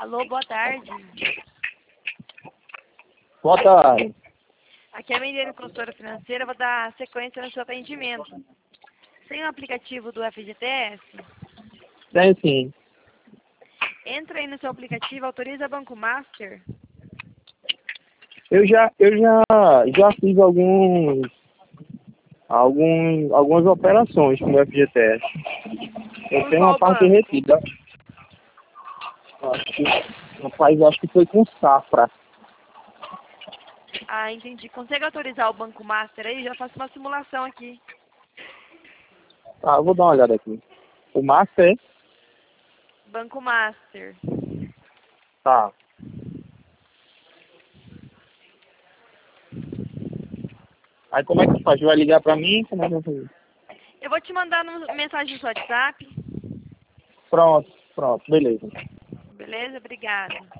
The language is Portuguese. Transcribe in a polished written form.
Alô, boa tarde. Boa tarde. Aqui é a Mendeiro, consultora financeira. Vou dar sequência no seu atendimento. Tem um aplicativo do FGTS? Tem sim. Entra aí no seu aplicativo, autoriza Banco Master. Eu já fiz algumas operações com o FGTS. Eu Por tenho qual uma parte banco? retida. Acho que foi com Safra. Ah, entendi. Consegue autorizar o Banco Master aí? Já faço uma simulação aqui. Tá, eu vou dar uma olhada aqui. O Master, Banco Master. tá. Aí como é que faz? Vai ligar pra mim? Como é que eu vou fazer? Eu vou te mandar mensagem no seu WhatsApp. Pronto, beleza. Beleza? Obrigada.